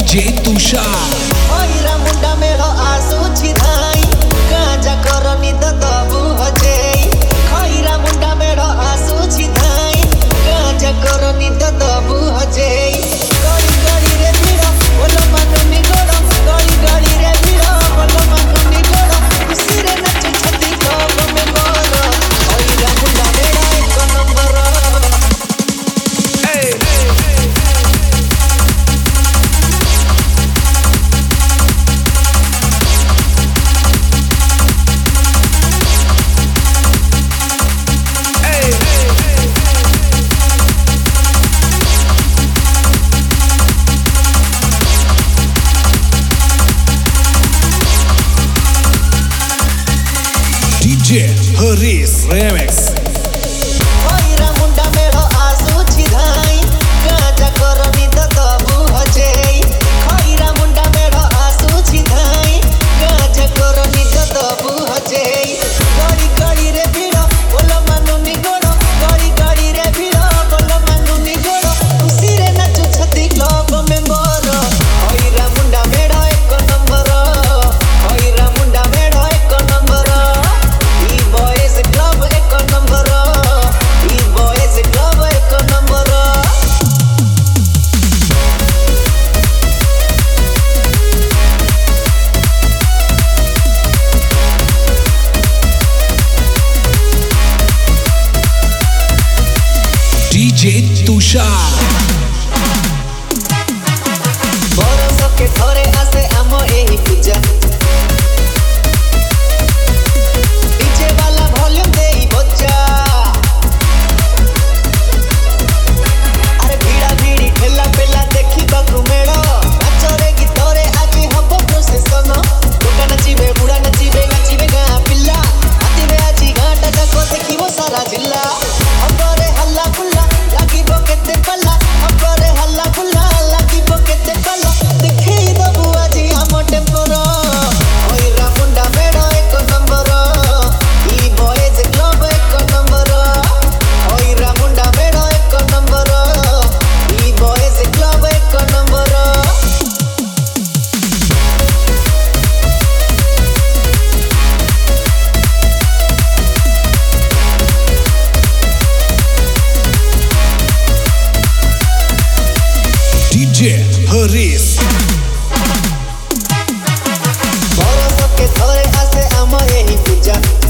DJ Tushar ओइरा मुंडा मेरो आसु छिधाई गाजा करनी त दबु हजेई ओइरा मुंडा मेरो आसु छिधाई गाजा करनी त दबु हजेई गड़ी गड़ी रे भिड़ो बोलो मानुनी गोड़ो गड़ी गड़ी रे भिड़ो बोलो मानुनी गोड़ो खुशी रे नच छती कब में मोरो ओइरा मुंडा मेरो एक नंबर डीजे हरीश रेमिक्स ओइरा मुंडा मेरो आसु छिधाई गाजा करनी त दबु हजेई ओइरा मुंडा मेरो आसु छिधाई गाजा करनी त दबु हजेई गड़ी गड़ी रे भिड़ो बोलो मानुनी गोड़ो गड़ी गड़ी रे भिड़ो बोलो मानुनी गोड़ो खुशी रे नचु छती क्लब में मोरो ओइरा मुंडा मेरो एक नंबर ओइरा मुंडा मेरो एक नंबर ई बॉयज क्लब एक नंबर ई बॉयज क्लब एक नंबर डीजे तुषार बरस के थरे आसे आम एही पूजा डीजे वाला वॉल्यूम देई बजा अरे भीड़ा भीड़ी ठेला पेला देखी बाकू मेड़ो नाचरे गीतरे आजी हबो प्रोसेसन लोका नचिबे बुढ़ा नचिबे गाँ पिल्ला आतिबे आजी गाँटा जाको देखिबो सारा जिल्ला हबरे हल्ला फुल्ला लागिबो केते पल्ला हबरे हल्ला फुल्ला लागिबो केते पल्ला देखी दबु आजी आम टेम्पोरो ओइरा मुंडा मेरो एक नंबर ई बॉयज क्लब एक नंबर ओइरा मुंडा मेरो एक नंबर ई बॉयज क्लब एक नंबर डीजे हरीश बरस के थरे आसे आम एही पूजा